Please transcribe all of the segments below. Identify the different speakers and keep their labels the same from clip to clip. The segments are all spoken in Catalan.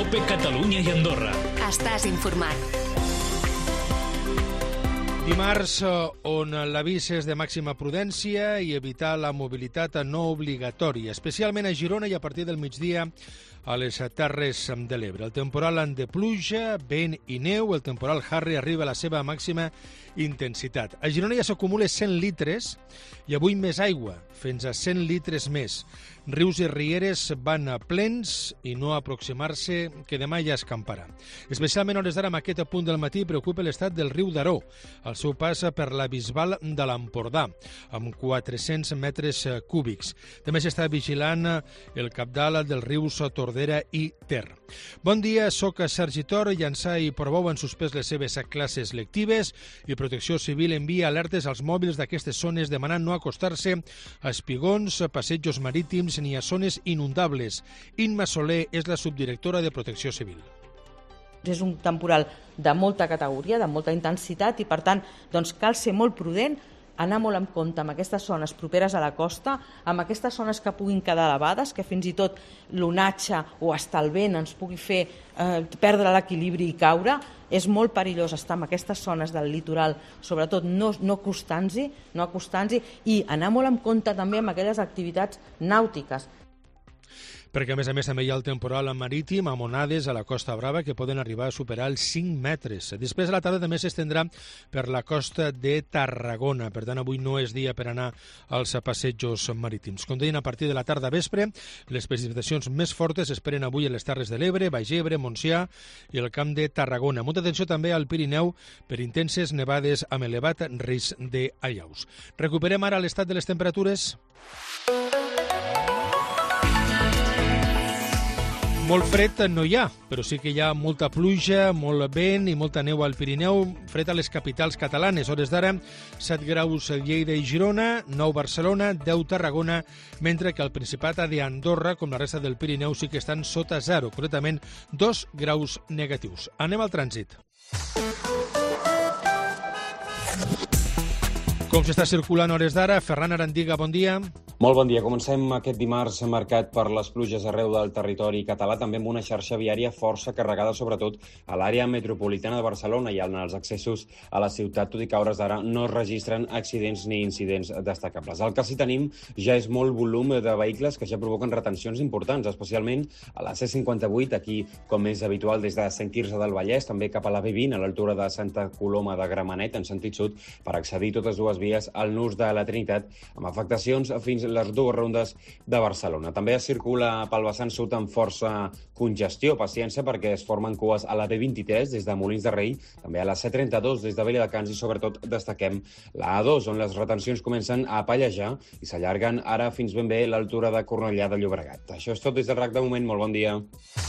Speaker 1: COPE Catalunya i Andorra.
Speaker 2: Estàs informat.
Speaker 3: Dimarts, on l'avís és de màxima prudència i evitar la mobilitat no obligatòria, especialment a Girona i a partir del migdia a les Terres de l'Ebre. El temporal de pluja, vent i neu, el temporal Harry arriba a la seva màxima intensitat. A Girona ja s'acumula 100 litres i avui més aigua, fins a 100 litres més. Rius i rieres van a plens i no aproximar-se, que demà ja escamparà. Especialment a hores d'ara, amb aquest punt del matí, preocupa l'estat del riu Daró, al seu pas per la Bisbal de l'Empordà, amb 400 metres cúbics. També s'està vigilant el cabdal dels rius Tordera i Ter. Bon dia, soc Sergi Tor. Llançà i Portbou han suspès les seves classes lectives i Protecció Civil envia alertes als mòbils d'aquestes zones demanant no acostar-se a espigons, passejos marítims ni a zones inundables. Imma Soler és la subdirectora de Protecció Civil.
Speaker 4: És un temporal de molta categoria, de molta intensitat i, per tant, cal ser molt prudent, anar molt en compte amb aquestes zones properes a la costa, amb aquestes zones que puguin quedar elevades, que fins i tot l'onatge o estar el vent ens pugui fer perdre l'equilibri i caure. És molt perillós estar en aquestes zones del litoral, sobretot no acostant-s'hi i anar molt en compte també amb aquelles activitats nàutiques.
Speaker 3: Perquè, a més també hi ha el temporal marítim amb onades a la Costa Brava que poden arribar a superar els 5 metres. Després a la tarda també s'estendrà per la costa de Tarragona. Per tant, avui no és dia per anar als passejos marítims. Com deien, a partir de la tarda vespre, les precipitacions més fortes esperen avui a les Terres de l'Ebre, Baix Ebre, Montsià i el Camp de Tarragona. Molta atenció també al Pirineu per intenses nevades amb elevat risc d'allaus. Recuperem ara l'estat de les temperatures. Molt fred no hi ha, però sí que hi ha molta pluja, molt vent i molta neu al Pirineu, fred a les capitals catalanes. Hores d'ara, 7 graus a Lleida i Girona, 9 Barcelona, 10 Tarragona, mentre que al Principat d'Andorra, com la resta del Pirineu, sí que estan sota 0, concretament 2 graus negatius. Anem al trànsit. Com s'està circulant a hores d'ara? Ferran Arandiga, bon dia.
Speaker 5: Molt bon dia. Comencem aquest dimarts marcat per les pluges arreu del territori català, també amb una xarxa viària força carregada, sobretot a l'àrea metropolitana de Barcelona i en els accessos a la ciutat, tot i que a hores d'ara no es registren accidents ni incidents destacables. El que sí tenim ja és molt volum de vehicles que ja provoquen retencions importants, especialment a la C58, aquí, com és habitual, des de Sant Quirze del Vallès, també cap a la B20, a l'altura de Santa Coloma de Gramenet, en sentit sud, per accedir totes dues vies al nus de la Trinitat, amb afectacions fins les dues rondes de Barcelona. També es circula pel vessant sud amb força congestió. Paciència, perquè es formen cues a la B23 des de Molins de Rei, també a la C32 des de Viladecans i sobretot destaquem la A2, on les retencions comencen a pallejar i s'allarguen ara fins ben bé l'altura de Cornellà de Llobregat. Això és tot des del RAC de moment. Molt bon dia.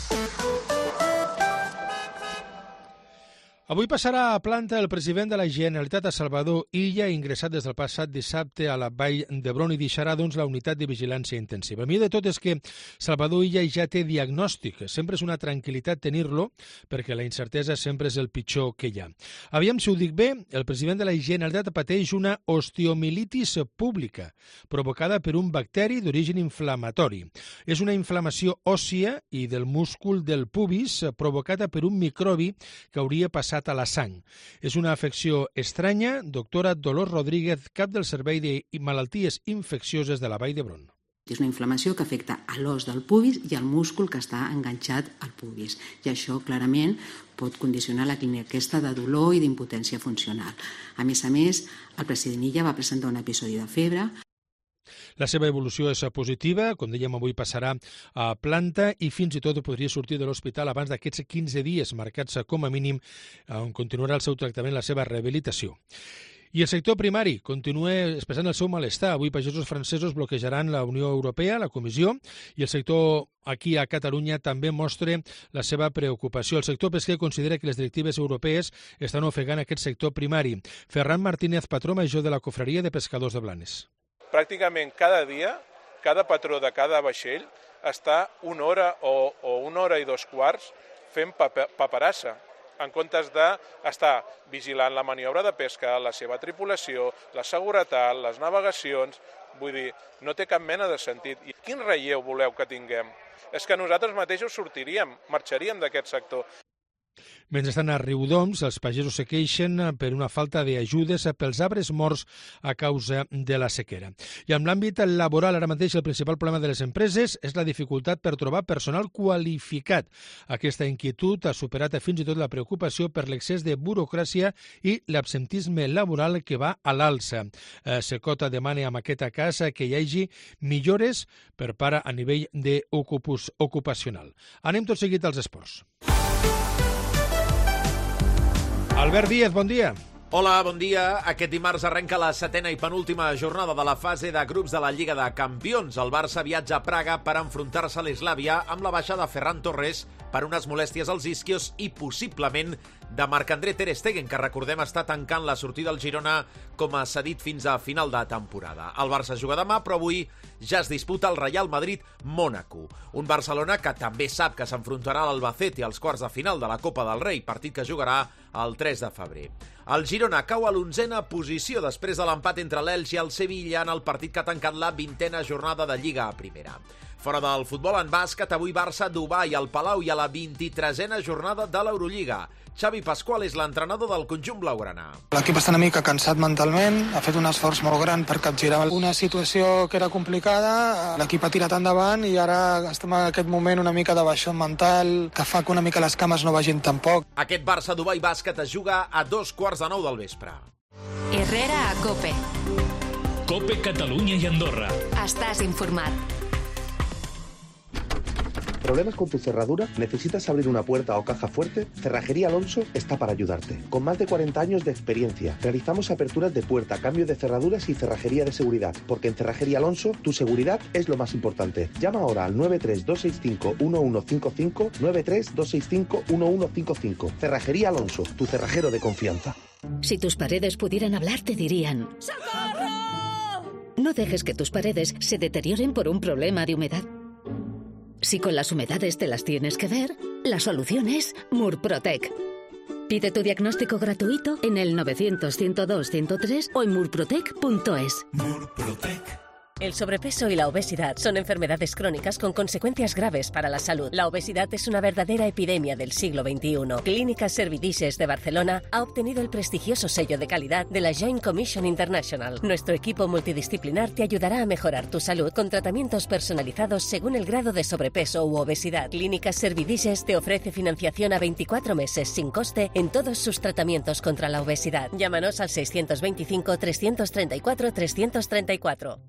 Speaker 3: Avui passarà a planta el president de la Generalitat a Salvador Illa, ingressat des del passat dissabte a la Vall d'Hebron, i deixarà la unitat de vigilància intensiva. El millor de tot és que Salvador Illa ja té diagnòstic. Sempre és una tranquil·litat tenir-lo, perquè la incertesa sempre és el pitjor que hi ha. Aviam si ho dic bé, el president de la Generalitat pateix una osteomielitis pública, provocada per un bacteri d'origen inflamatori. És una inflamació òssia i del múscul del pubis provocada per un microbi que hauria passat a la sang. És una afecció estranya, doctora Dolors Rodríguez, cap del Servei de Malalties Infeccioses de la Vall d'Hebron.
Speaker 6: És una inflamació que afecta a l'os del pubis i al múscul que està enganxat al pubis. I això, clarament, pot condicionar la clínica aquesta de dolor i d'impotència funcional. A més, el president Illa va presentar un episodi de febre.
Speaker 3: La seva evolució és positiva, com dèiem, avui passarà a planta i fins i tot podria sortir de l'hospital abans d'aquests 15 dies marcats com a mínim, on continuarà el seu tractament, la seva rehabilitació. I el sector primari continua expressant el seu malestar. Avui pagesos francesos bloquejaran la Unió Europea, la Comissió, i el sector aquí a Catalunya també mostra la seva preocupació. El sector pesquer considera que les directives europees estan ofegant aquest sector primari. Ferran Martínez, patró major de la Cofreria de Pescadors de Blanes.
Speaker 7: Pràcticament cada dia, cada patró de cada vaixell està una hora o una hora i 2/4 fent paperassa, en comptes d'estar vigilant la maniobra de pesca, la seva tripulació, la seguretat, les navegacions. Vull dir, no té cap mena de sentit. I quin relleu voleu que tinguem? És que nosaltres mateixos marxaríem d'aquest sector.
Speaker 3: Mentrestant, a Riudoms, els pagesos se queixen per una falta d'ajudes pels arbres morts a causa de la sequera. I en l'àmbit laboral, ara mateix, el principal problema de les empreses és la dificultat per trobar personal qualificat. Aquesta inquietud ha superat fins i tot la preocupació per l'excés de burocràcia i l'absentisme laboral que va a l'alça. Secota demana amb aquesta casa que hi hagi millores per part a nivell ocupacional. Anem tot seguit als esports. Albert Díaz, bon dia.
Speaker 1: Hola, bon dia. Aquest dimarts arrenca la 7ª i penúltima jornada de la fase de grups de la Lliga de Campions. El Barça viatja a Praga per enfrontar-se a l'Eslàvia amb la baixada de Ferran Torres per unes molèsties als isquios i possiblement de Marc-André Ter Stegen, que recordem està tancant la sortida al Girona com a cedit fins a final de temporada. El Barça juga demà, però avui ja es disputa el Real Madrid-Mònaco. Un Barcelona que també sap que s'enfrontarà a l'Albacete als quarts de final de la Copa del Rei, partit que jugarà el 3 de febrer. El Girona cau a l'11a posició després de l'empat entre l'Elx i el Sevilla en el partit que ha tancat la 20a jornada de Lliga a primera. Fora del futbol en bàsquet, avui Barça, Dubai, al Palau i a la 23a jornada de l'Eurolliga. Xavi Pascual és l'entrenador del conjunt blaugrana.
Speaker 2: L'equip està una mica cansat mentalment, ha fet un esforç molt gran per capgirar una situació que era complicada, l'equip ha tirat endavant i ara estem en aquest moment una mica de baixón mental que fa que una mica les cames no vagin tampoc.
Speaker 1: Aquest Barça-Dubai bàsquet es juga a 2:45 del vespre.
Speaker 8: Herrera a COPE.
Speaker 9: COPE Catalunya y Andorra.
Speaker 8: Estás informat.
Speaker 10: ¿Problemas con tu cerradura? ¿Necesitas abrir una puerta o caja fuerte? Cerrajería Alonso está para ayudarte. Con más de 40 años de experiencia, realizamos aperturas de puerta, cambio de cerraduras y cerrajería de seguridad. Porque en Cerrajería Alonso, tu seguridad es lo más importante. Llama ahora al 93265-1155, 93265-1155. Cerrajería Alonso, tu cerrajero de confianza.
Speaker 11: Si tus paredes pudieran hablar, te dirían:
Speaker 8: ¡Socorro!
Speaker 11: No dejes que tus paredes se deterioren por un problema de humedad. Si con las humedades te las tienes que ver, la solución es Murprotec. Pide tu diagnóstico gratuito en el 900-102-103 o en murprotec.es.
Speaker 9: Murprotec.
Speaker 12: El sobrepeso y la obesidad son enfermedades crónicas con consecuencias graves para la salud. La obesidad es una verdadera epidemia del siglo XXI. Clínica Servidices de Barcelona ha obtenido el prestigioso sello de calidad de la Joint Commission International. Nuestro equipo multidisciplinar te ayudará a mejorar tu salud con tratamientos personalizados según el grado de sobrepeso u obesidad. Clínica Servidices te ofrece financiación a 24 meses sin coste en todos sus tratamientos contra la obesidad. Llámanos al 625-334-334.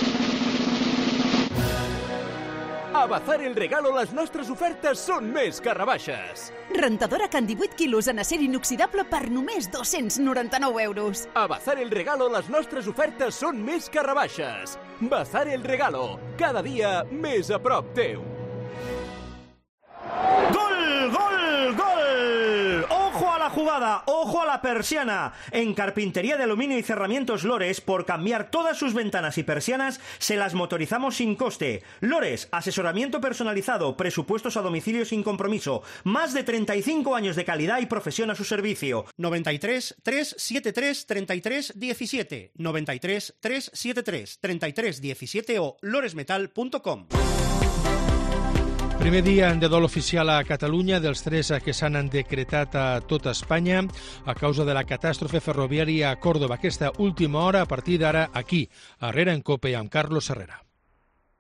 Speaker 13: A Bazar el Regalo les nostres ofertes són més que rebaixes.
Speaker 14: Rentadora Can 18 quilos en acer inoxidable per només 299 euros.
Speaker 13: A Bazar el Regalo les nostres ofertes són més que rebaixes. Bazar el Regalo, cada dia més a prop teu.
Speaker 15: ¡Gol, gol, gol! ¡Ojo a la jugada! ¡Ojo a la persiana! En Carpintería de Aluminio y Cerramientos Lores, por cambiar todas sus ventanas y persianas, se las motorizamos sin coste. Lores, asesoramiento personalizado, presupuestos a domicilio sin compromiso, más de 35 años de calidad y profesión a su servicio. 93 373 33 17, 93 373 33 17 o loresmetal.com.
Speaker 3: Primer dia de dol oficial a Catalunya dels 3 que s'han decretat a tota Espanya a causa de la catàstrofe ferroviària a Còrdova. Aquesta última hora, a partir d'ara, aquí, a Herrera en COPE, amb Carlos Herrera.